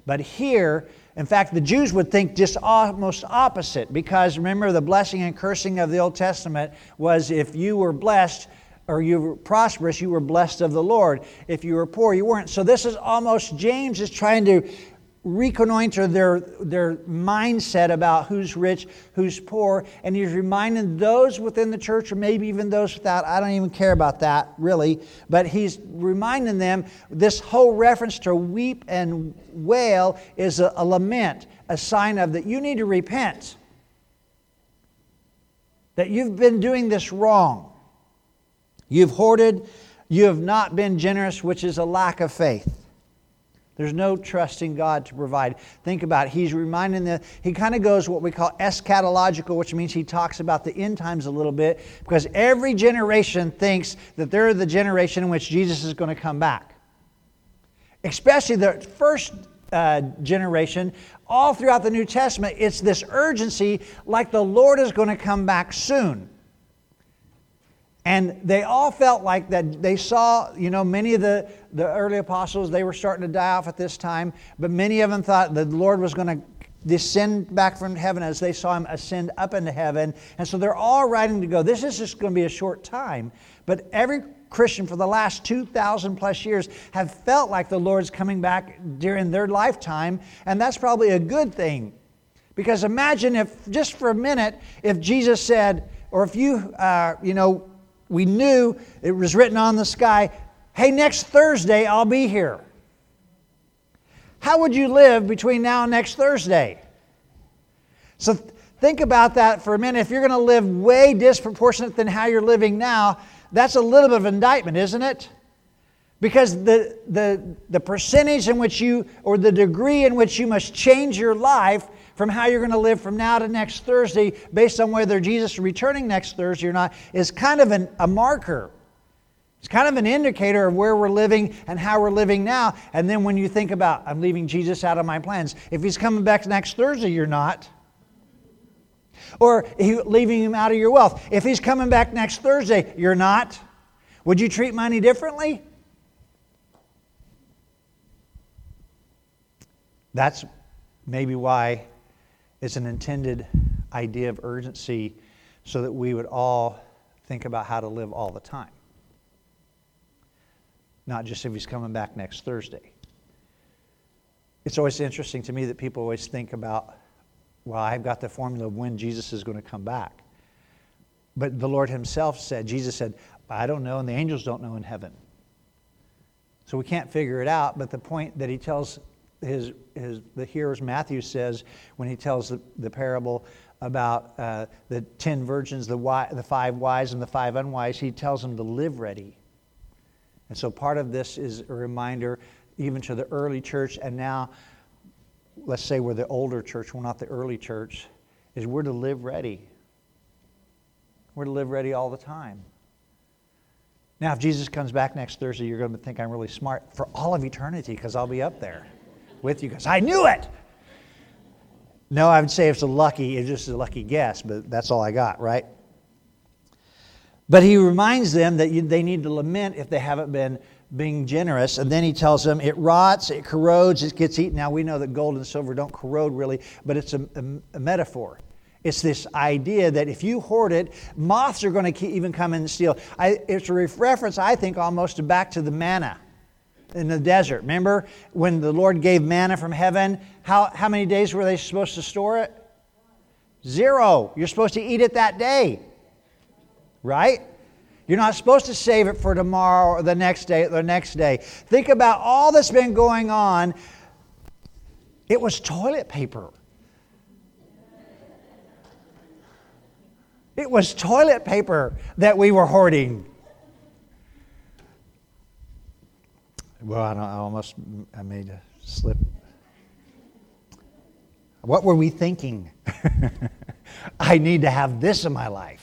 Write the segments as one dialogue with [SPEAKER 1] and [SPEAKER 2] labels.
[SPEAKER 1] But here, in fact, the Jews would think just almost opposite, because remember, the blessing and cursing of the Old Testament was if you were blessed or you were prosperous, you were blessed of the Lord. If you were poor, you weren't. So this is almost, James is trying to reconnoiter their mindset about who's rich, who's poor, and he's reminding those within the church, or maybe even those without, I don't even care about that really, but he's reminding them this whole reference to weep and wail is a lament, a sign of that you need to repent, that you've been doing this wrong. You've hoarded, you have not been generous, which is a lack of faith. There's no trusting God to provide. Think about it. He's reminding them, he kind of goes what we call eschatological, which means he talks about the end times a little bit, because every generation thinks that they're the generation in which Jesus is going to come back. Especially the first generation, all throughout the New Testament, it's this urgency like the Lord is going to come back soon. And they all felt like that they saw, many of the early apostles, they were starting to die off at this time, but many of them thought the Lord was going to descend back from heaven as they saw him ascend up into heaven. And so they're all writing to go, this is just going to be a short time. But every Christian for the last 2,000 plus years have felt like the Lord's coming back during their lifetime, and that's probably a good thing. Because imagine if, just for a minute, if Jesus said, or if we knew it was written on the sky, hey, next Thursday I'll be here. How would you live between now and next Thursday? So think about that for a minute. If you're going to live way disproportionate than how you're living now, that's a little bit of indictment, isn't it? Because the percentage in which you, or the degree in which you must change your life from how you're going to live from now to next Thursday, based on whether Jesus is returning next Thursday or not, is kind of a marker. It's kind of an indicator of where we're living and how we're living now. And then when you think about, I'm leaving Jesus out of my plans. If he's coming back next Thursday, you're not. Or leaving him out of your wealth. If he's coming back next Thursday, you're not. Would you treat money differently? That's maybe why it's an intended idea of urgency, so that we would all think about how to live all the time. Not just if he's coming back next Thursday. It's always interesting to me that people always think about, well, I've got the formula of when Jesus is going to come back. But the Lord himself said, Jesus said, I don't know, and the angels don't know in heaven. So we can't figure it out, but the point that he tells the hearers, Matthew says, when he tells the parable about the 10 virgins, the 5 wise and the 5 unwise, he tells them to live ready. And so part of this is a reminder even to the early church, and now let's say we're the older church, we're not the early church, is we're to live ready. We're to live ready all the time. Now, if Jesus comes back next Thursday, you're going to think I'm really smart for all of eternity, because I'll be up there with you guys. I knew it! No, I would say it's just a lucky guess, but that's all I got, right? But he reminds them that they need to lament if they haven't been being generous. And then he tells them it rots, it corrodes, it gets eaten. Now we know that gold and silver don't corrode really, but it's a metaphor. It's this idea that if you hoard it, moths are going to even come in and steal. It's a reference, I think, almost back to the manna in the desert. Remember when the Lord gave manna from heaven? How many days were they supposed to store it? 0. You're supposed to eat it that day. Right? You're not supposed to save it for tomorrow or the next day or the next day. Think about all that's been going on. It was toilet paper. It was toilet paper that we were hoarding. Well, I made a slip. What were we thinking? I need to have this in my life.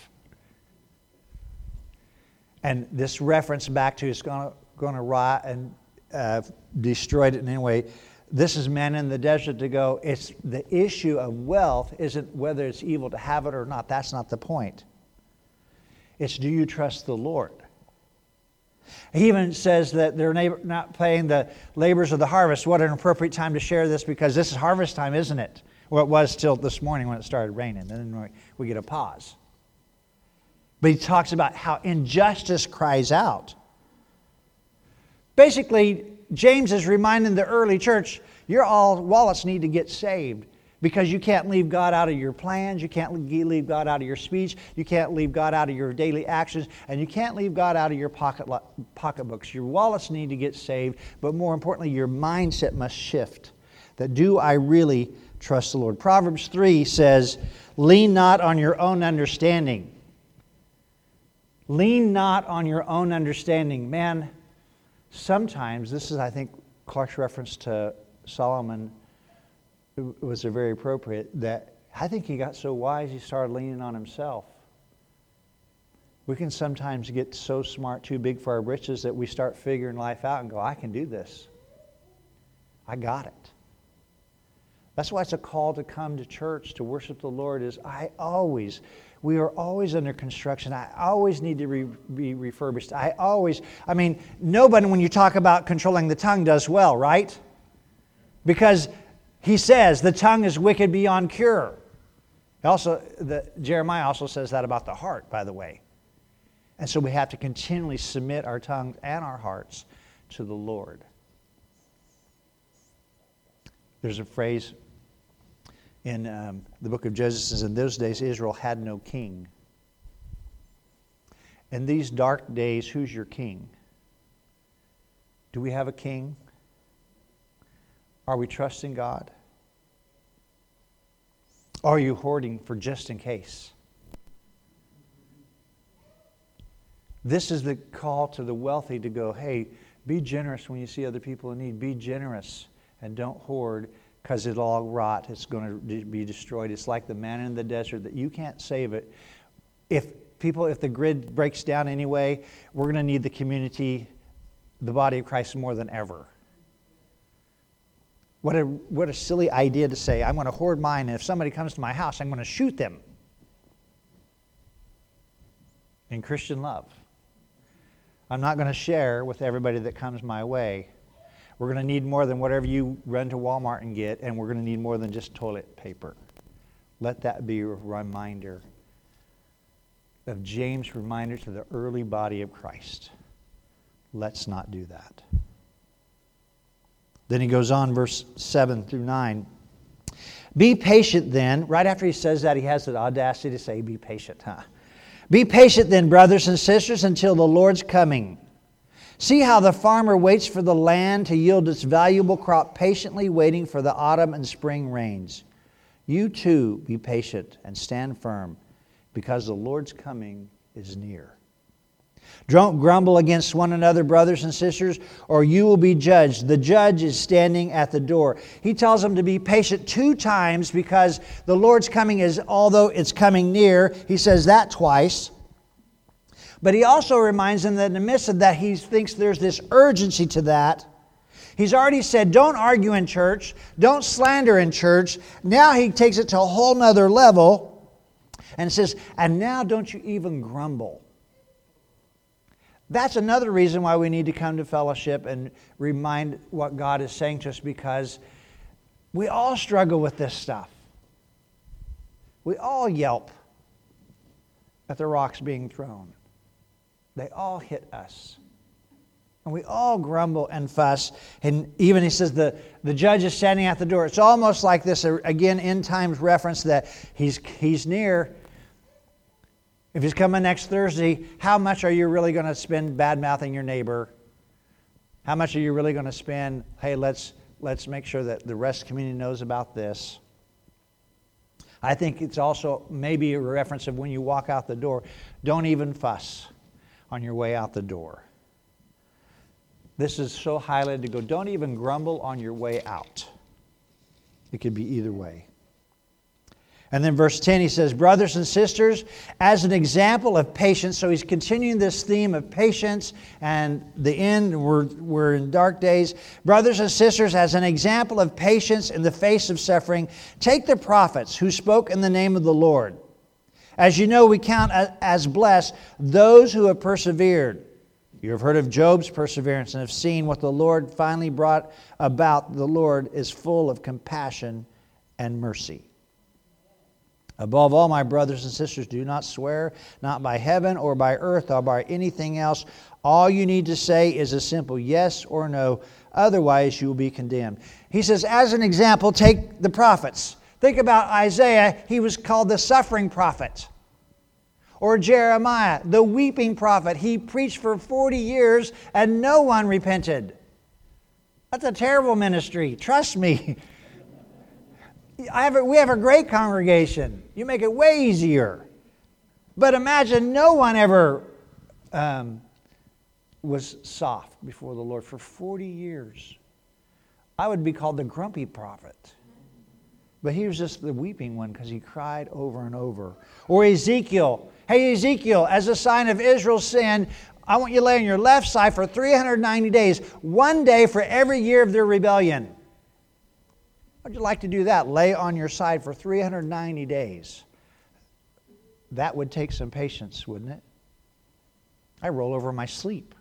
[SPEAKER 1] And this reference back to it's going to rot and destroyed it in any way. This is manna in the desert to go. It's the issue of wealth isn't whether it's evil to have it or not. That's not the point. It's, do you trust the Lord? He even says that they're not paying the labors of the harvest. What an appropriate time to share this, because this is harvest time, isn't it? Well, it was till this morning when it started raining. And then we get a pause. But he talks about how injustice cries out. Basically, James is reminding the early church, your all wallets need to get saved. Because you can't leave God out of your plans, you can't leave God out of your speech, you can't leave God out of your daily actions, and you can't leave God out of your pocketbooks. Your wallets need to get saved, but more importantly, your mindset must shift. That do I really trust the Lord? Proverbs 3 says, lean not on your own understanding. Lean not on your own understanding. Man, sometimes, this is, I think, Clark's reference to Solomon was very appropriate, that I think he got so wise he started leaning on himself. We can sometimes get so smart, too big for our britches, that we start figuring life out and go, I can do this. I got it. That's why it's a call to come to church, to worship the Lord, is we are always under construction. I always need to be refurbished. Nobody, when you talk about controlling the tongue, does well, right? Because he says the tongue is wicked beyond cure. Jeremiah also says that about the heart, by the way. And so we have to continually submit our tongues and our hearts to the Lord. There's a phrase in the book of Judges, says, in those days Israel had no king. In these dark days, who's your king? Do we have a king? Are we trusting God? Are you hoarding for just in case? This is the call to the wealthy to go, hey, be generous when you see other people in need. Be generous and don't hoard, because it'll all rot. It's going to be destroyed. It's like the manna in the desert, that you can't save it. If the grid breaks down anyway, we're going to need the community, the body of Christ, more than ever. What a silly idea to say, I'm going to hoard mine, and if somebody comes to my house, I'm going to shoot them. In Christian love. I'm not going to share with everybody that comes my way. We're going to need more than whatever you run to Walmart and get, and we're going to need more than just toilet paper. Let that be a reminder of James' reminder to the early body of Christ. Let's not do that. Then he goes on, verse 7 through 9. Be patient then. Right after he says that, he has the audacity to say, be patient, huh? Be patient then, brothers and sisters, until the Lord's coming. See how the farmer waits for the land to yield its valuable crop, patiently waiting for the autumn and spring rains. You too be patient and stand firm, because the Lord's coming is near. Don't grumble against one another, brothers and sisters, or you will be judged. The judge is standing at the door. He tells them to be patient 2 times, because the Lord's coming is, although it's coming near, he says that twice. But he also reminds them that in the midst of that, he thinks there's this urgency to that. He's already said, don't argue in church, don't slander in church. Now he takes it to a whole nother level and says, and now don't you even grumble. That's another reason why we need to come to fellowship and remind what God is saying to us, because we all struggle with this stuff. We all yelp at the rocks being thrown. They all hit us. And we all grumble and fuss. And even he says the judge is standing at the door. It's almost like this, again, end times reference that he's near. If he's coming next Thursday, how much are you really going to spend bad-mouthing your neighbor? How much are you really going to spend, hey, let's make sure that the rest of the community knows about this? I think it's also maybe a reference of when you walk out the door, don't even fuss on your way out the door. This is so highlighted to go, don't even grumble on your way out. It could be either way. And then verse 10, he says, brothers and sisters, as an example of patience. So he's continuing this theme of patience, and the end, we're in dark days. Brothers and sisters, as an example of patience in the face of suffering, take the prophets who spoke in the name of the Lord. As you know, we count as blessed those who have persevered. You have heard of Job's perseverance and have seen what the Lord finally brought about. The Lord is full of compassion and mercy. Above all, my brothers and sisters, do not swear, not by heaven or by earth or by anything else. All you need to say is a simple yes or no. Otherwise, you will be condemned. He says, as an example, take the prophets. Think about Isaiah. He was called the suffering prophet. Or Jeremiah, the weeping prophet. He preached for 40 years and no one repented. That's a terrible ministry. Trust me. We have a great congregation. You make it way easier. But imagine no one ever was soft before the Lord for 40 years. I would be called the grumpy prophet. But he was just the weeping one because he cried over and over. Or Ezekiel. Hey, Ezekiel, as a sign of Israel's sin, I want you to lay on your left side for 390 days, 1 day for every year of their rebellion. How'd you like to do that? Lay on your side for 390 days. That would take some patience, wouldn't it? I roll over in my sleep.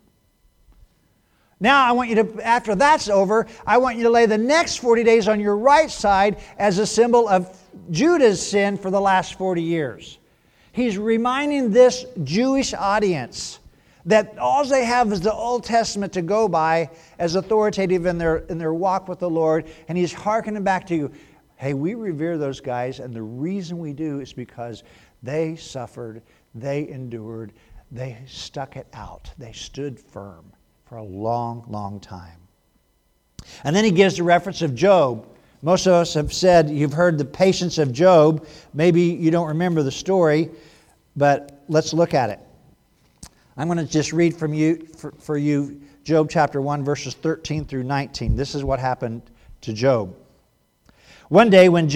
[SPEAKER 1] Now I want you to, after that's over, I want you to lay the next 40 days on your right side as a symbol of Judah's sin for the last 40 years. He's reminding this Jewish audience that all they have is the Old Testament to go by as authoritative in their walk with the Lord, and he's hearkening back to you. Hey, we revere those guys, and the reason we do is because they suffered, they endured, they stuck it out, they stood firm for a long, long time. And then he gives the reference of Job. Most of us have said you've heard the patience of Job. Maybe you don't remember the story, but let's look at it. I'm going to just read from you for you Job chapter 1, verses 13 through 19. This is what happened to Job. One day when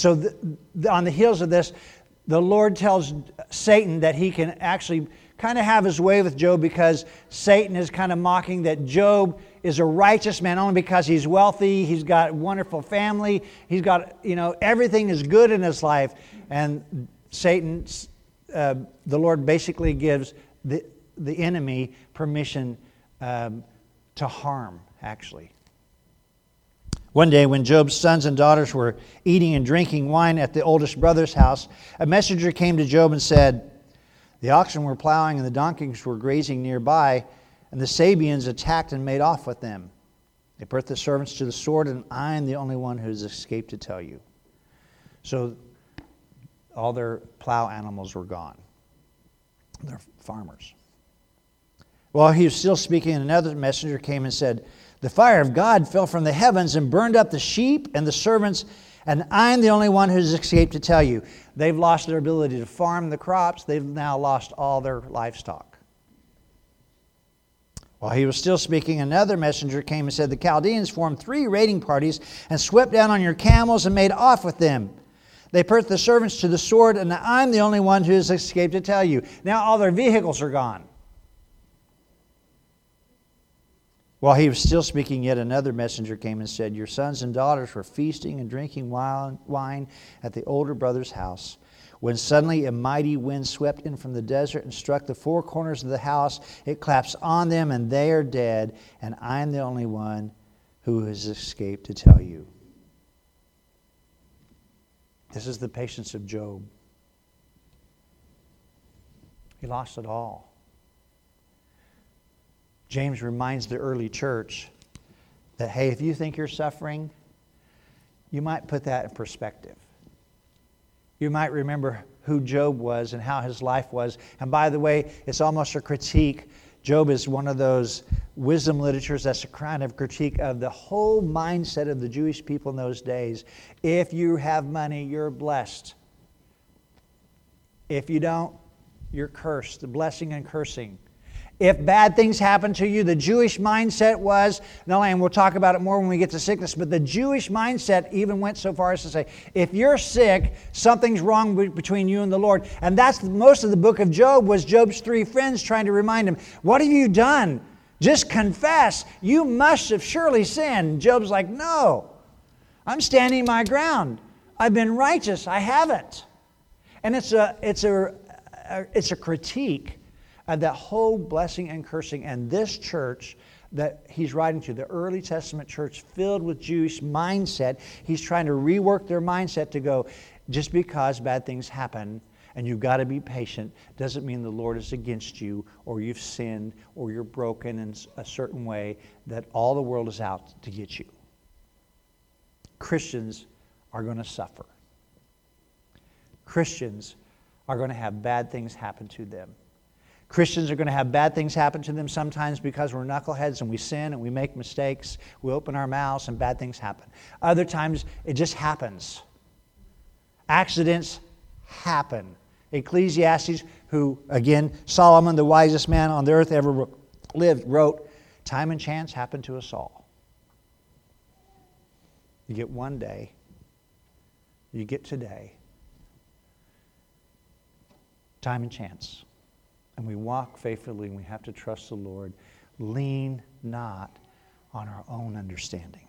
[SPEAKER 1] on the heels of this, the Lord tells Satan that he can actually kind of have his way with Job because Satan is kind of mocking that Job is a righteous man only because he's wealthy, he's got a wonderful family, he's got, everything is good in his life. And Satan, the Lord basically gives the enemy permission to harm, actually. One day when Job's sons and daughters were eating and drinking wine at the oldest brother's house, a messenger came to Job and said, "The oxen were plowing and the donkeys were grazing nearby, and the Sabeans attacked and made off with them. They put the servants to the sword, and I am the only one who has escaped to tell you." So all their plow animals were gone. They're farmers. While he was still speaking, another messenger came and said, "The fire of God fell from the heavens and burned up the sheep and the servants, and I'm the only one who's escaped to tell you." They've lost their ability to farm the crops. They've now lost all their livestock. While he was still speaking, another messenger came and said, "The Chaldeans formed 3 raiding parties and swept down on your camels and made off with them. They put the servants to the sword, and I'm the only one who has escaped to tell you." Now all their vehicles are gone. While he was still speaking, yet another messenger came and said, "Your sons and daughters were feasting and drinking wine at the older brother's house, when suddenly a mighty wind swept in from the desert and struck the 4 corners of the house. It collapsed on them, and they are dead, and I am the only one who has escaped to tell you." This is the patience of Job. He lost it all. James reminds the early church that, hey, if you think you're suffering, you might put that in perspective. You might remember who Job was and how his life was. And by the way, it's almost a critique. Job is one of those wisdom literatures that's a kind of critique of the whole mindset of the Jewish people in those days. If you have money, you're blessed. If you don't, you're cursed. The blessing and cursing. If bad things happen to you, the Jewish mindset was, and we'll talk about it more when we get to sickness, but the Jewish mindset even went so far as to say, if you're sick, something's wrong between you and the Lord. And that's most of the book of Job was Job's 3 friends trying to remind him, what have you done? Just confess. You must have surely sinned. Job's like, no, I'm standing my ground. I've been righteous. I haven't. And it's a critique that whole blessing and cursing. And this church that he's writing to, the early Testament church filled with Jewish mindset, he's trying to rework their mindset to go, just because bad things happen and you've got to be patient doesn't mean the Lord is against you, or you've sinned, or you're broken in a certain way, that all the world is out to get you. Christians are going to suffer. Christians are going to have bad things happen to them. Christians are going to have bad things happen to them sometimes because we're knuckleheads and we sin and we make mistakes. We open our mouths and bad things happen. Other times it just happens. Accidents happen. Ecclesiastes, who, again, Solomon, the wisest man on the earth ever lived, wrote, time and chance happen to us all. You get one day. You get today. Time and chance. And we walk faithfully, and we have to trust the Lord. Lean not on our own understanding.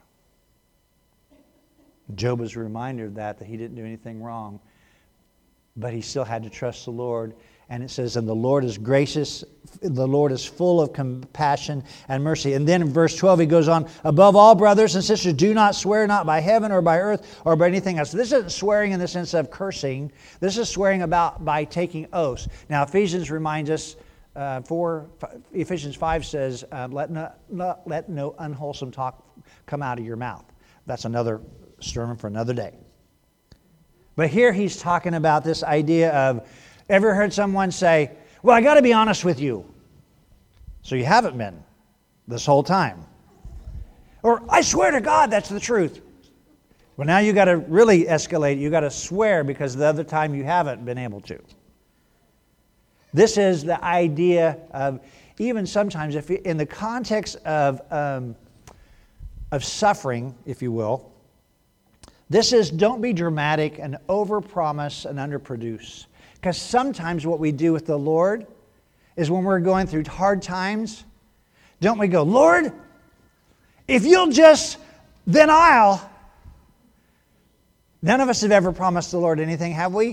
[SPEAKER 1] Job was a reminder of that he didn't do anything wrong, but he still had to trust the Lord. And it says, and the Lord is gracious, the Lord is full of compassion and mercy. And then in verse 12 he goes on, above all, brothers and sisters, do not swear, not by heaven or by earth or by anything else. This isn't swearing in the sense of cursing. This is swearing by taking oaths. Now Ephesians reminds us, Ephesians 5 says, let no unwholesome talk come out of your mouth. That's another sermon for another day. But here he's talking about this idea of, ever heard someone say, well, I got to be honest with you. So you haven't been this whole time. Or, I swear to God that's the truth. Well, now you got to really escalate. You got to swear because the other time you haven't been able to. This is the idea of, even sometimes, if in the context of suffering, if you will, this is don't be dramatic and overpromise and underproduce. Because sometimes what we do with the Lord is when we're going through hard times, don't we go, Lord, if you'll just, then I'll. None of us have ever promised the Lord anything, have we?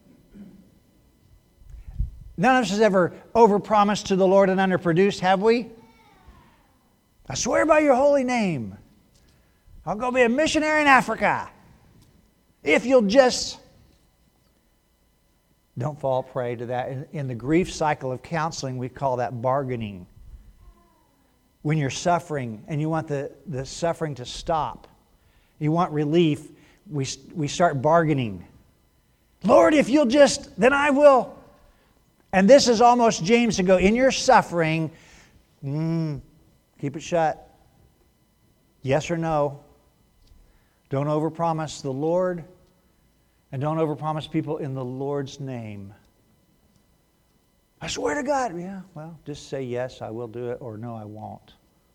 [SPEAKER 1] None of us has ever overpromised to the Lord and underproduced, have we? I swear by your holy name, I'll go be a missionary in Africa. If you'll just... Don't fall prey to that. In the grief cycle of counseling, we call that bargaining. When you're suffering and you want the suffering to stop, you want relief, we start bargaining. Lord, if you'll just, then I will. And this is almost James to go, in your suffering, keep it shut. Yes or no. Don't overpromise the Lord. And don't overpromise people in the Lord's name. I swear to God. Yeah, well, just say yes, I will do it, or no, I won't.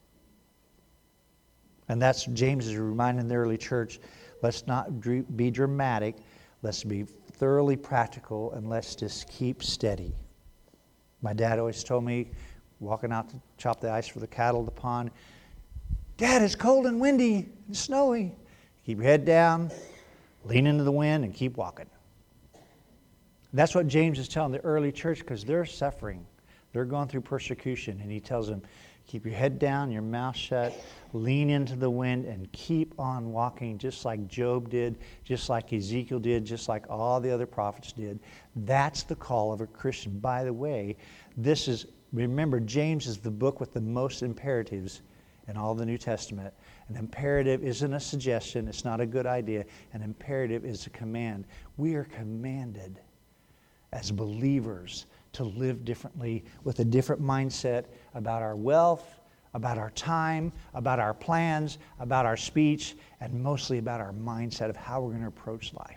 [SPEAKER 1] And that's James is reminding the early church, let's not be dramatic. Let's be thoroughly practical, and let's just keep steady. My dad always told me, walking out to chop the ice for the cattle at the pond, Dad, it's cold and windy and snowy. Keep your head down. Lean into the wind and keep walking. That's what James is telling the early church because they're suffering. They're going through persecution. And he tells them, keep your head down, your mouth shut, lean into the wind, and keep on walking just like Job did, just like Ezekiel did, just like all the other prophets did. That's the call of a Christian. By the way, remember, James is the book with the most imperatives in all the New Testament. An imperative isn't a suggestion. It's not a good idea. An imperative is a command. We are commanded as believers to live differently with a different mindset about our wealth, about our time, about our plans, about our speech, and mostly about our mindset of how we're going to approach life.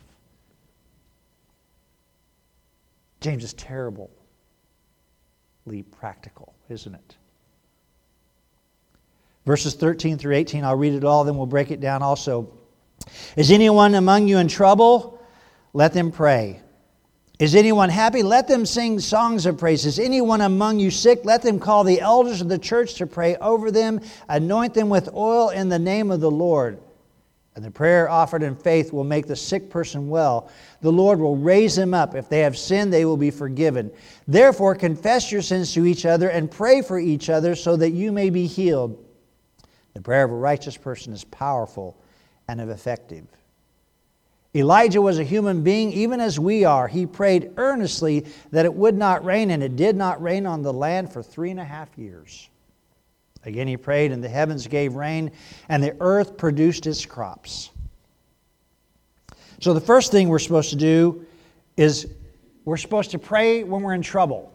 [SPEAKER 1] James is terribly practical, isn't it? Verses 13 through 18, I'll read it all, then we'll break it down also. Is anyone among you in trouble? Let them pray. Is anyone happy? Let them sing songs of praise. Is anyone among you sick? Let them call the elders of the church to pray over them. Anoint them with oil in the name of the Lord. and the prayer offered in faith will make the sick person well. The Lord will raise him up. If they have sinned, they will be forgiven. Therefore, confess your sins to each other and pray for each other so that you may be healed. The prayer of a righteous person is powerful and effective. Elijah was a human being, even as we are. He prayed earnestly that it would not rain, and it did not rain on the land for 3.5 years. Again he prayed, and the heavens gave rain, and the earth produced its crops. So the first thing we're supposed to do is we're supposed to pray when we're in trouble.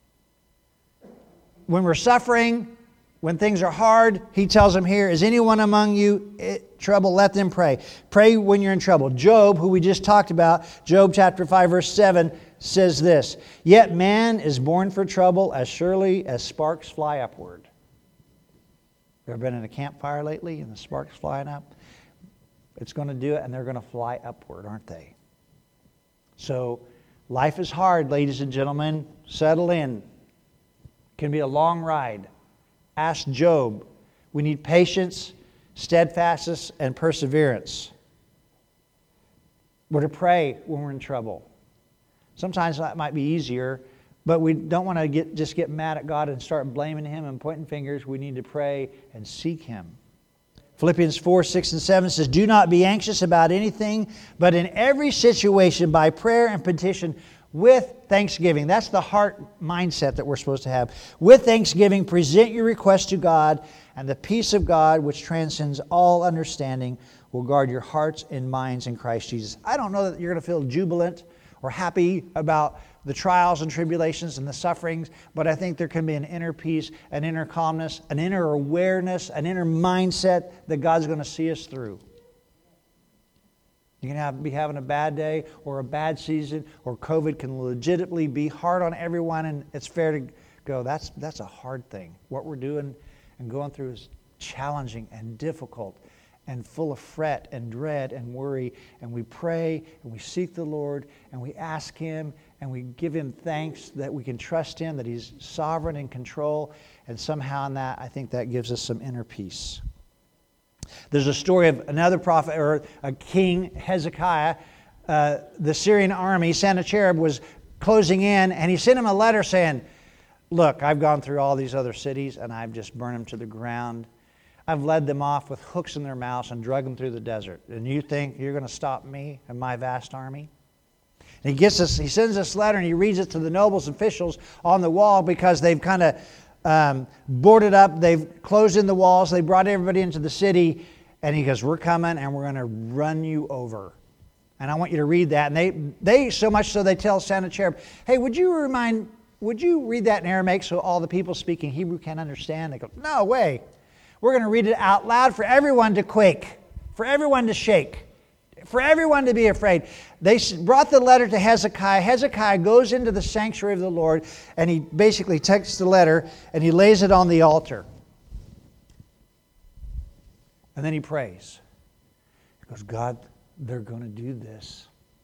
[SPEAKER 1] When we're suffering, when things are hard, he tells them here, is anyone among you in trouble? Let them pray. Pray when you're in trouble. Job, who we just talked about, Job chapter 5, verse 7, says this, yet man is born for trouble as surely as sparks fly upward. You ever been in a campfire lately and the sparks flying up? It's going to do it, and they're going to fly upward, aren't they? So life is hard, ladies and gentlemen. Settle in. It can be a long ride. Ask Job. We need patience, steadfastness, and perseverance. We're to pray when we're in trouble. Sometimes that might be easier, but we don't want to just get mad at God and start blaming Him and pointing fingers. We need to pray and seek Him. Philippians 4, 6, and 7 says, do not be anxious about anything, but in every situation by prayer and petition with thanksgiving. That's the heart mindset that we're supposed to have. With thanksgiving, present your request to God, and the peace of God, which transcends all understanding, will guard your hearts and minds in Christ Jesus. I don't know that you're going to feel jubilant or happy about the trials and tribulations and the sufferings, but I think there can be an inner peace, an inner calmness, an inner awareness, an inner mindset that God's going to see us through. You can be having a bad day or a bad season, or COVID can legitimately be hard on everyone, and it's fair to go, that's a hard thing. What we're doing and going through is challenging and difficult and full of fret and dread and worry, and we pray and we seek the Lord and we ask Him and we give Him thanks that we can trust Him, that He's sovereign in control, and somehow in that, I think that gives us some inner peace. There's a story of another prophet, or a king, Hezekiah. The Syrian army, Sennacherib, was closing in, and he sent him a letter saying, look, I've gone through all these other cities, and I've just burned them to the ground. I've led them off with hooks in their mouths and drug them through the desert. And you think you're going to stop me and my vast army? And he sends this letter, and he reads it to the nobles and officials on the wall, because they've kind of boarded up, they've closed in the walls, they brought everybody into the city, and he goes, we're coming and we're going to run you over. And I want you to read that. And they so much so they tell Sennacherib, hey, would you read that in Aramaic so all the people speaking Hebrew can understand? They go, no way. We're going to read it out loud for everyone to quake, for everyone to shake, for everyone to be afraid. They brought the letter to Hezekiah. Hezekiah goes into the sanctuary of the Lord, and he basically takes the letter and he lays it on the altar. And then he prays. He goes, God, they're going to do this.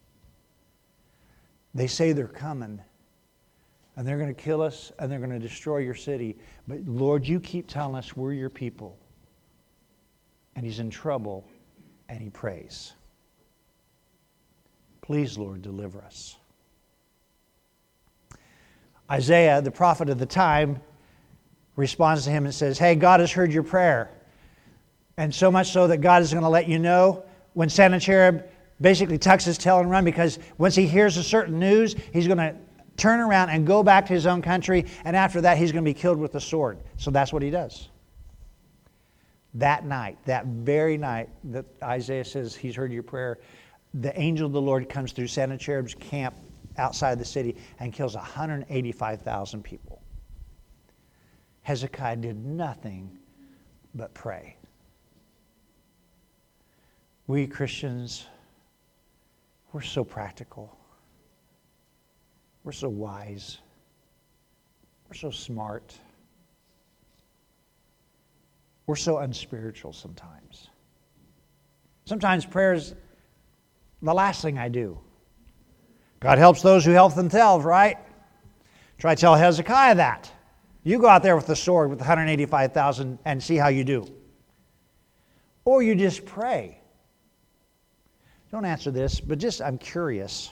[SPEAKER 1] They say they're coming, and they're going to kill us, and they're going to destroy your city. But Lord, you keep telling us we're your people. And he's in trouble, and he prays. Please, Lord, deliver us. Isaiah, the prophet of the time, responds to him and says, hey, God has heard your prayer. And so much so that God is going to let you know when Sennacherib basically tucks his tail and run, because once he hears a certain news, he's going to turn around and go back to his own country, and after that he's going to be killed with the sword. So that's what he does. That night, that very night that Isaiah says he's heard your prayer, the angel of the Lord comes through Sennacherib's camp outside the city and kills 185,000 people. Hezekiah did nothing but pray. We Christians, we're so practical. We're so wise. We're so smart. We're so unspiritual sometimes. Sometimes prayer is the last thing I do. God helps those who help themselves, right? Try to tell Hezekiah that. You go out there with the sword with 185,000 and see how you do. Or you just pray. Don't answer this, but just I'm curious.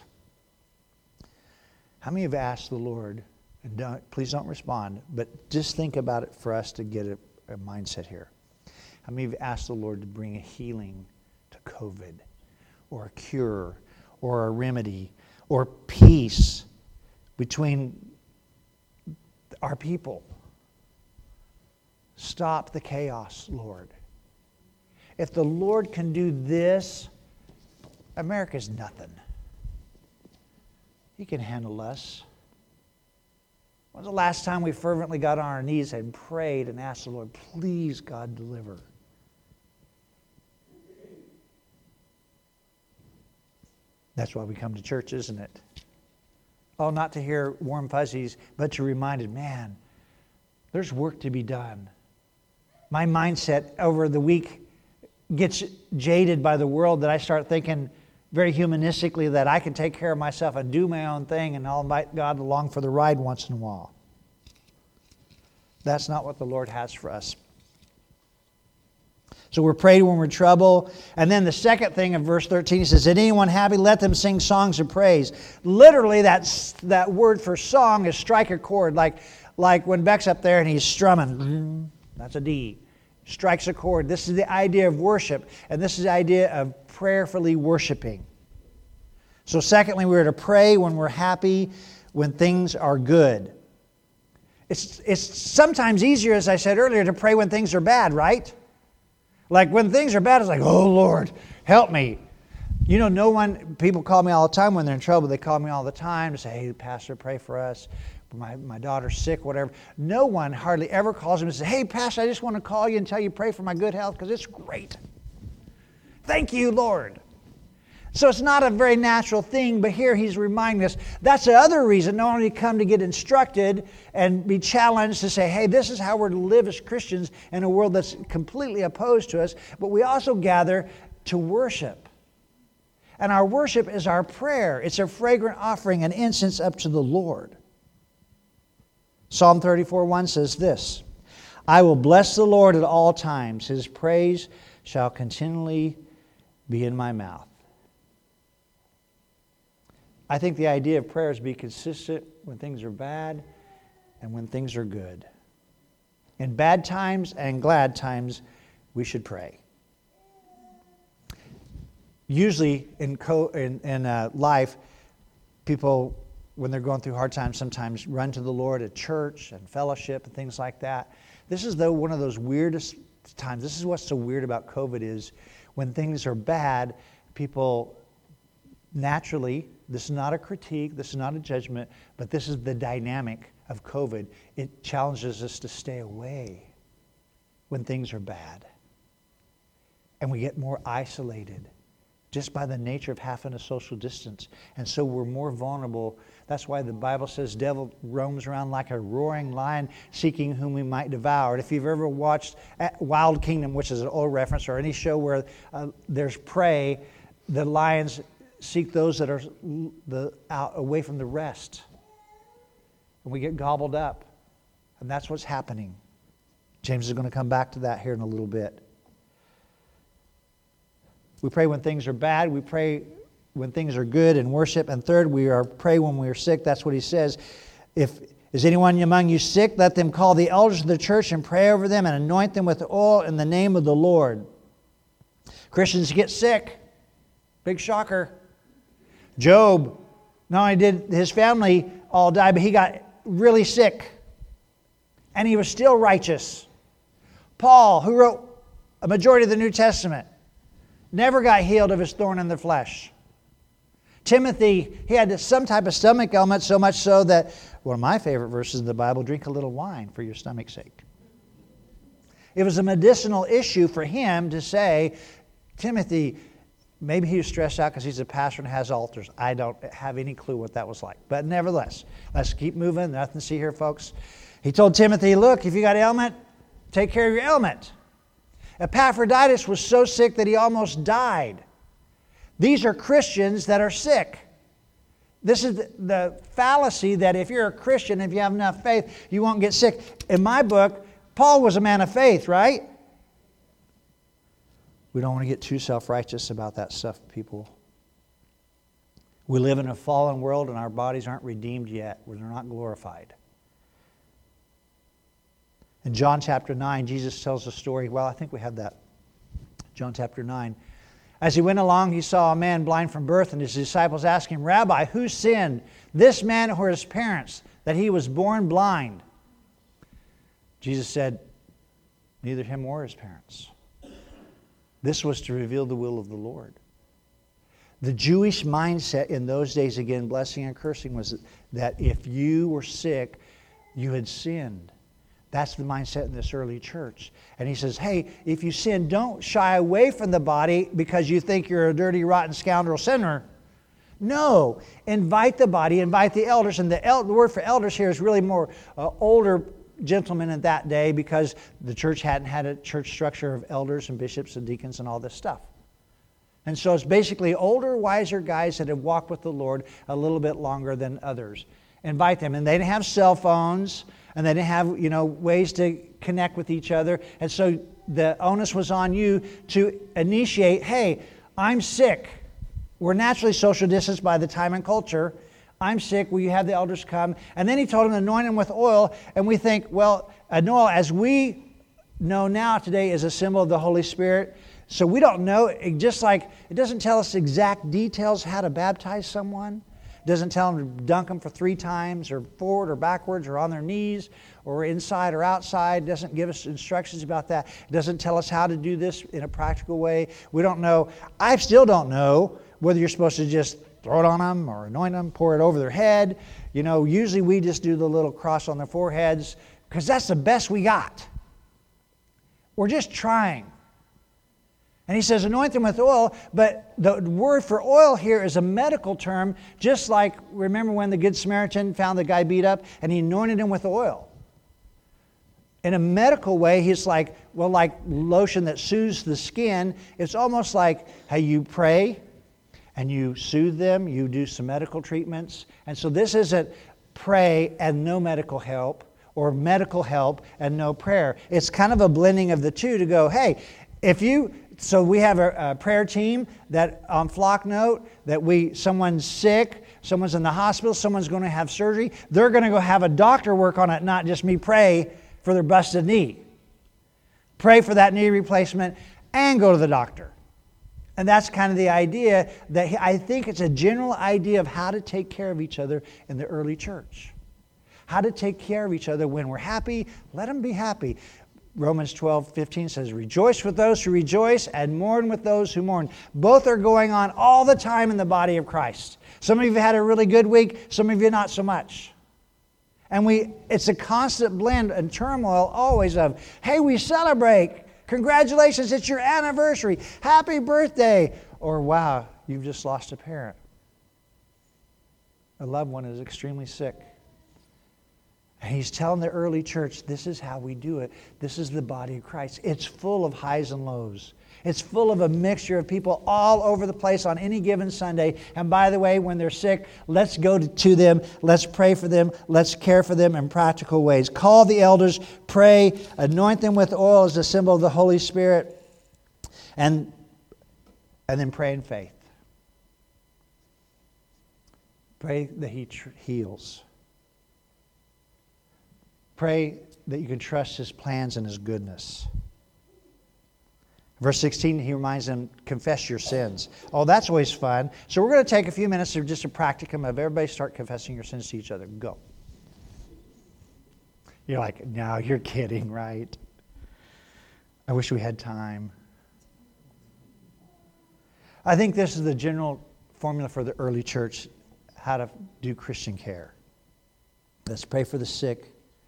[SPEAKER 1] How many have asked the Lord, and please don't respond, but just think about it for us to get a mindset here. How many have asked the Lord to bring a healing to COVID, or a cure, or a remedy, or peace between our people? Stop the chaos, Lord. If the Lord can do this, America's nothing. He can handle us. When's the last time we fervently got on our knees and prayed and asked the Lord, please, God, deliver? That's why we come to church, isn't it? Oh, not to hear warm fuzzies, but to be reminded, man, there's work to be done. My mindset over the week gets jaded by the world that I start thinking very humanistically that I can take care of myself and do my own thing, and I'll invite God along for the ride once in a while. That's not what the Lord has for us. So we're prayed when we're in trouble. And then the second thing in verse 13, he says, is anyone happy? Let them sing songs of praise. Literally, that word for song is strike a chord. Like when Beck's up there and he's strumming. That's a D. Strikes a chord. This is the idea of worship. And this is the idea of prayerfully worshiping. So secondly, we're to pray when we're happy, when things are good. It's sometimes easier, as I said earlier, to pray when things are bad, right? Like when things are bad, it's like, oh Lord, help me. You know, people call me all the time when they're in trouble. They call me all the time to say, hey, Pastor, pray for us. My daughter's sick, whatever. No one hardly ever calls him and says, hey, Pastor, I just want to call you and tell you pray for my good health because it's great. Thank you, Lord. So it's not a very natural thing, but here he's reminding us that's the other reason, not only to come to get instructed and be challenged to say, hey, this is how we're to live as Christians in a world that's completely opposed to us, but we also gather to worship. And our worship is our prayer. It's a fragrant offering, an incense up to the Lord. Psalm 34:1 says this, I will bless the Lord at all times. His praise shall continually be in my mouth. I think the idea of prayer is to be consistent when things are bad and when things are good. In bad times and glad times, we should pray. Usually in life, people, when they're going through hard times, sometimes run to the Lord at church and fellowship and things like that. This is, though, one of those weirdest times. This is what's so weird about COVID is when things are bad, people naturally, this is not a critique, this is not a judgment, but this is the dynamic of COVID. It challenges us to stay away when things are bad. And we get more isolated just by the nature of having a social distance. And so we're more vulnerable. That's why the Bible says devil roams around like a roaring lion seeking whom he might devour. And if you've ever watched Wild Kingdom, which is an old reference, or any show where there's prey, the lions seek those that are away from the rest. And we get gobbled up. And that's what's happening. James is going to come back to that here in a little bit. We pray when things are bad. We pray when things are good in worship. And third, we pray when we are sick. That's what he says. Is anyone among you sick? Let them call the elders of the church and pray over them and anoint them with oil in the name of the Lord. Christians get sick. Big shocker. Job, not only did his family all die, but he got really sick. And he was still righteous. Paul, who wrote a majority of the New Testament, never got healed of his thorn in the flesh. Timothy, he had some type of stomach ailment, so much so that one of my favorite verses in the Bible, drink a little wine for your stomach's sake. It was a medicinal issue for him to say, Timothy, maybe he was stressed out because he's a pastor and has altars. I don't have any clue what that was like. But nevertheless, let's keep moving. Nothing to see here, folks. He told Timothy, look, if you got ailment, take care of your ailment. Epaphroditus was so sick that he almost died. These are Christians that are sick. This is the fallacy that if you're a Christian, if you have enough faith, you won't get sick. In my book, Paul was a man of faith, right? We don't want to get too self-righteous about that stuff, people. We live in a fallen world and our bodies aren't redeemed yet. They're not glorified. In John chapter 9, Jesus tells a story. Well, I think we have that. John chapter 9. As he went along, he saw a man blind from birth, and his disciples asked him, Rabbi, who sinned, this man or his parents, that he was born blind? Jesus said, neither him or his parents. This was to reveal the will of the Lord. The Jewish mindset in those days, again, blessing and cursing, was that if you were sick, you had sinned. That's the mindset in this early church. And he says, hey, if you sin, don't shy away from the body because you think you're a dirty, rotten scoundrel sinner. No. Invite the body, invite the elders. And the word for elders here is really more older gentlemen in that day, because the church hadn't had a church structure of elders and bishops and deacons and all this stuff. And so it's basically older, wiser guys that have walked with the Lord a little bit longer than others. Invite them. And they didn't have cell phones, and they didn't have, ways to connect with each other. And so the onus was on you to initiate, hey, I'm sick. We're naturally social distanced by the time and culture. I'm sick. Will you have the elders come? And then he told them to anoint him with oil. And we think, well, an oil, as we know now today, is a symbol of the Holy Spirit. So we don't know, it doesn't tell us exact details how to baptize someone. It doesn't tell them to dunk them for 3 times, or forward or backwards, or on their knees, or inside or outside. It doesn't give us instructions about that. It doesn't tell us how to do this in a practical way. We don't know. I still don't know whether you're supposed to just throw it on them or anoint them, pour it over their head. Usually we just do the little cross on their foreheads because that's the best we got. We're just trying. And he says, anoint them with oil, but the word for oil here is a medical term, just like, remember when the Good Samaritan found the guy beat up and he anointed him with oil. In a medical way, he's like lotion that soothes the skin. It's almost like how you pray and you soothe them, you do some medical treatments. And so this isn't pray and no medical help, or medical help and no prayer. It's kind of a blending of the two to go, hey, so we have a prayer team that on Flock Note, that someone's sick, someone's in the hospital, someone's going to have surgery. They're going to go have a doctor work on it, not just me pray for their busted knee. Pray for that knee replacement and go to the doctor. And that's kind of the idea that I think it's a general idea of how to take care of each other in the early church. How to take care of each other when we're happy, let them be happy. Romans 12:15 says, rejoice with those who rejoice and mourn with those who mourn. Both are going on all the time in the body of Christ. Some of you have had a really good week, some of you not so much. And it's a constant blend and turmoil always of, hey, we celebrate. Congratulations, it's your anniversary. Happy birthday. Or wow, you've just lost a parent. A loved one is extremely sick. And he's telling the early church, this is how we do it. This is the body of Christ. It's full of highs and lows. It's full of a mixture of people all over the place on any given Sunday. And by the way, when they're sick, let's go to them. Let's pray for them. Let's care for them in practical ways. Call the elders, pray, anoint them with oil as a symbol of the Holy Spirit, and then pray in faith. Pray that He heals. Pray that you can trust His plans and His goodness. Verse 16, he reminds them, confess your sins. Oh, that's always fun. So we're going to take a few minutes to just a practicum of everybody start confessing your sins to each other. Go. You're like, no, you're kidding, right? I wish we had time. I think this is the general formula for the early church, how to do Christian care. Let's pray for the sick.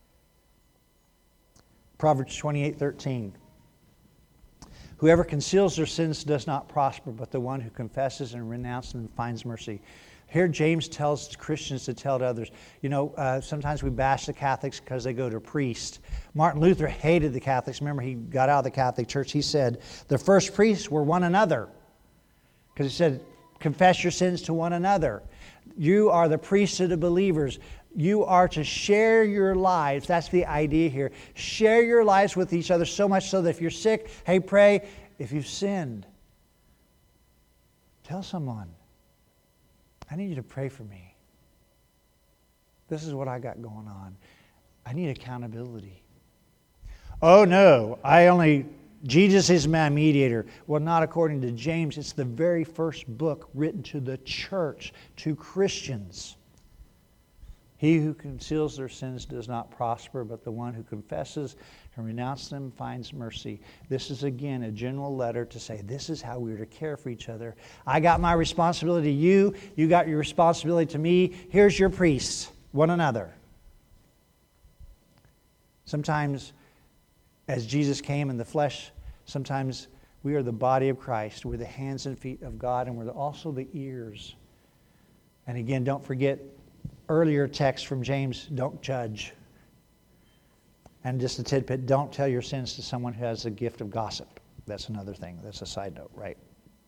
[SPEAKER 1] Proverbs 28:13. Whoever conceals their sins does not prosper, but the one who confesses and renounces them finds mercy. Here James tells Christians to tell to others. Sometimes we bash the Catholics because they go to a priest. Martin Luther hated the Catholics. Remember, he got out of the Catholic Church. He said, the first priests were one another. Because he said, confess your sins to one another. You are the priesthood of believers. You are to share your lives. That's the idea here. Share your lives with each other so much so that if you're sick, hey, pray. If you've sinned, tell someone. I need you to pray for me. This is what I got going on. I need accountability. Oh no, Jesus is my mediator. Well, not according to James. It's the very first book written to the church, to Christians. He who conceals their sins does not prosper, but the one who confesses and renounces them finds mercy. This is, again, a general letter to say this is how we're to care for each other. I got my responsibility to you. You got your responsibility to me. Here's your priests, one another. Sometimes, as Jesus came in the flesh, sometimes we are the body of Christ. We're the hands and feet of God, and we're also the ears. And again, don't forget earlier text from James, don't judge. And just a tidbit, don't tell your sins to someone who has a gift of gossip. That's another thing. That's a side note, right?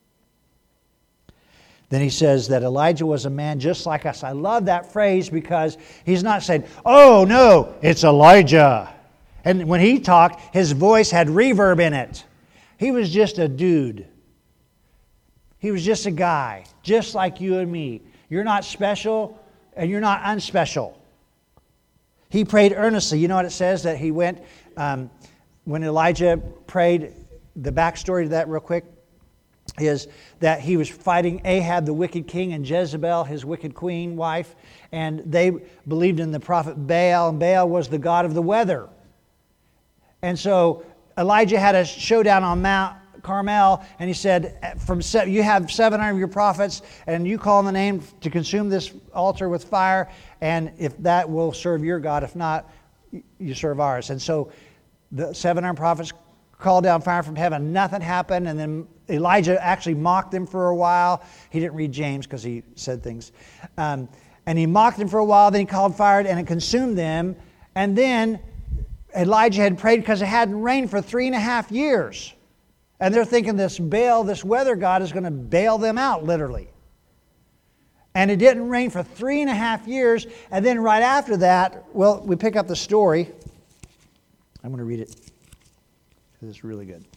[SPEAKER 1] Then he says that Elijah was a man just like us. I love that phrase because he's not saying, oh no, it's Elijah. And when he talked, his voice had reverb in it. He was just a dude. He was just a guy, just like you and me. You're not special and you're not unspecial. He prayed earnestly. You know what it says that he went, when Elijah prayed, the backstory to that real quick is that he was fighting Ahab, the wicked king, and Jezebel, his wicked queen wife, and they believed in the prophet Baal, and Baal was the god of the weather. And so Elijah had a showdown on Mount Carmel, and he said, you have 700 of your prophets, and you call on the name to consume this altar with fire, and if that will serve your God, if not, you serve ours. And so the 700 prophets called down fire from heaven. Nothing happened, and then Elijah actually mocked them for a while. He didn't read James because he said things. And he mocked them for a while, then he called fire, and it consumed them. And then Elijah had prayed because it hadn't rained for 3.5 years. And they're thinking this Baal, this weather god, is going to bail them out, literally. And it didn't rain for 3.5 years. And then right after that, well, we pick up the story. I'm going to read it because it's really good.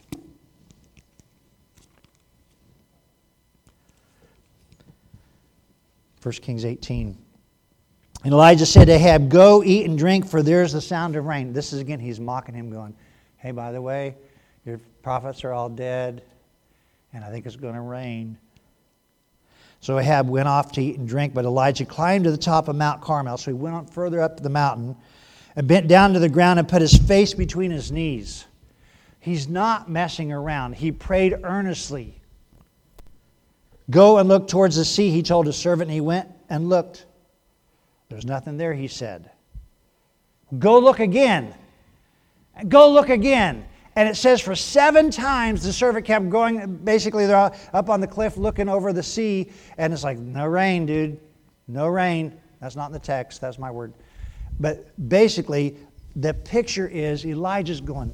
[SPEAKER 1] First Kings 18. And Elijah said to Ahab, go eat and drink, for there's the sound of rain. This is again, he's mocking him, going, hey, by the way, your prophets are all dead, and I think it's going to rain. So Ahab went off to eat and drink, but Elijah climbed to the top of Mount Carmel. So he went on further up the mountain and bent down to the ground and put his face between his knees. He's not messing around. He prayed earnestly. Go and look towards the sea, he told his servant, and he went and looked. There's nothing there, he said. Go look again. Go look again. And it says for 7 times the servant kept going. Basically, they're up on the cliff looking over the sea. And it's like, no rain, dude. No rain. That's not in the text. That's my word. But basically, the picture is Elijah's going.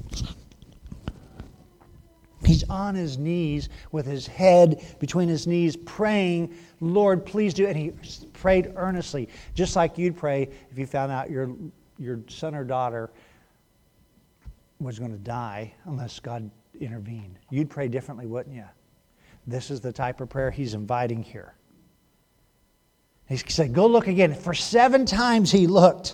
[SPEAKER 1] He's on his knees with his head between his knees praying, Lord, please do. And he prayed earnestly, just like you'd pray if you found out your son or daughter was going to die unless God intervened. You'd pray differently, wouldn't you? This is the type of prayer he's inviting here. He said, go look again. For 7 times he looked.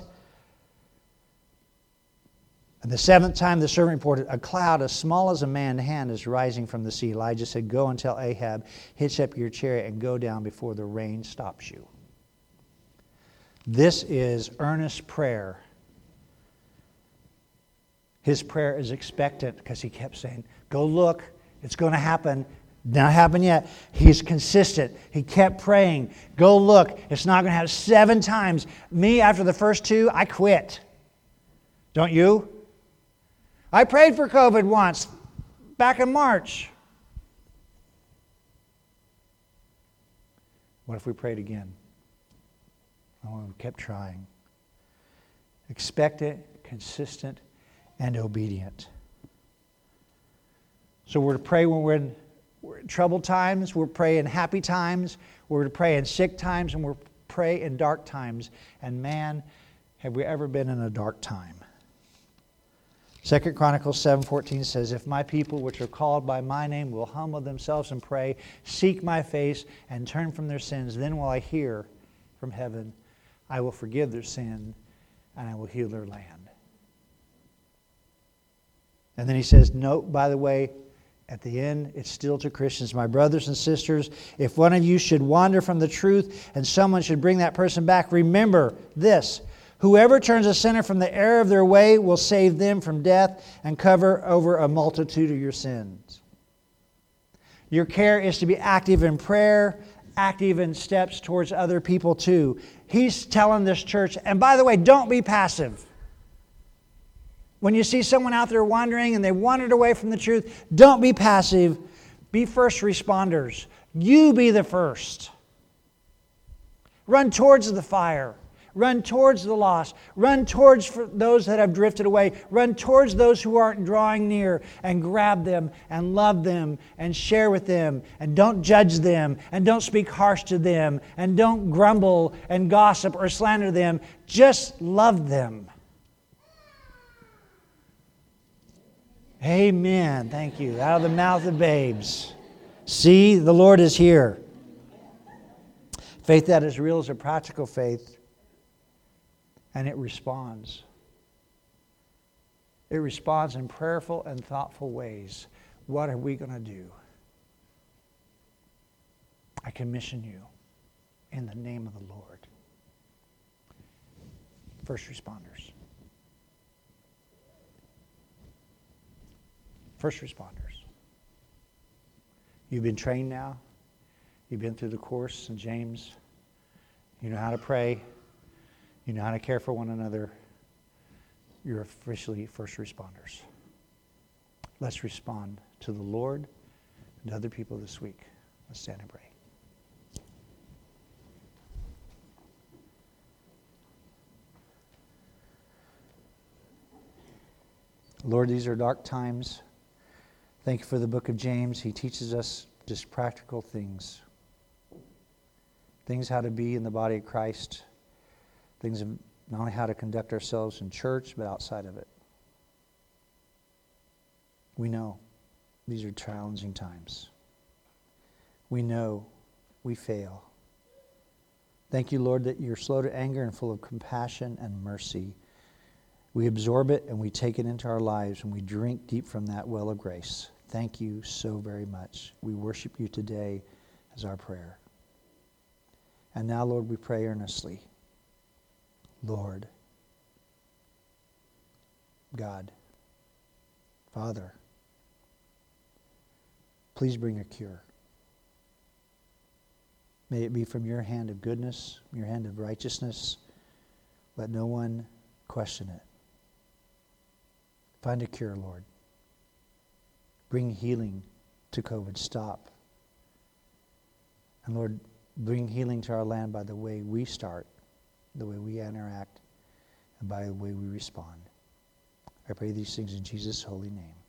[SPEAKER 1] And the 7th time the servant reported, a cloud as small as a man's hand is rising from the sea. Elijah said, go and tell Ahab, hitch up your chariot and go down before the rain stops you. This is earnest prayer. His prayer is expectant because he kept saying, go look, it's going to happen. Not happened yet. He's consistent. He kept praying. Go look, it's not going to happen. 7 times. Me, after the first 2, I quit. Don't you? I prayed for COVID once, back in March. What if we prayed again? Oh, we kept trying. Expectant, consistent, and obedient. So we're to pray when we're in troubled times, we're to pray in happy times, we're to pray in sick times, and we're to pray in dark times. And man, have we ever been in a dark time. 2 Chronicles 7:14 says, if my people which are called by my name will humble themselves and pray, seek my face, and turn from their sins, then will I hear from heaven, I will forgive their sin, and I will heal their land. And then he says, note, by the way, at the end, it's still to Christians. My brothers and sisters, if one of you should wander from the truth and someone should bring that person back, remember this. Whoever turns a sinner from the error of their way will save them from death and cover over a multitude of your sins. Your care is to be active in prayer, active in steps towards other people too. He's telling this church, and by the way, don't be passive. When you see someone out there wandering and they wandered away from the truth, don't be passive. Be first responders. You be the first. Run towards the fire. Run towards the lost. Run towards those that have drifted away. Run towards those who aren't drawing near and grab them and love them and share with them. And don't judge them and don't speak harsh to them and don't grumble and gossip or slander them. Just love them. Amen. Thank you. Out of the mouth of babes. See, the Lord is here. Faith that is real is a practical faith. And it responds. It responds in prayerful and thoughtful ways. What are we going to do? I commission you in the name of the Lord. First responders. First responders. You've been trained now. You've been through the course in James. You know how to pray. You know how to care for one another. You're officially first responders. Let's respond to the Lord and to other people this week. Let's stand and pray. Lord, these are dark times. Thank you for the book of James. He teaches us just practical things. Things how to be in the body of Christ. Things of not only how to conduct ourselves in church, but outside of it. We know these are challenging times. We know we fail. Thank you, Lord, that you're slow to anger and full of compassion and mercy. We absorb it and we take it into our lives and we drink deep from that well of grace. Thank you so very much. We worship you today as our prayer. And now, Lord, we pray earnestly. Lord, God, Father, please bring a cure. May it be from your hand of goodness, your hand of righteousness. Let no one question it. Find a cure, Lord. Bring healing to COVID. Stop. And Lord, bring healing to our land by the way we start, the way we interact, and by the way we respond. I pray these things in Jesus' holy name.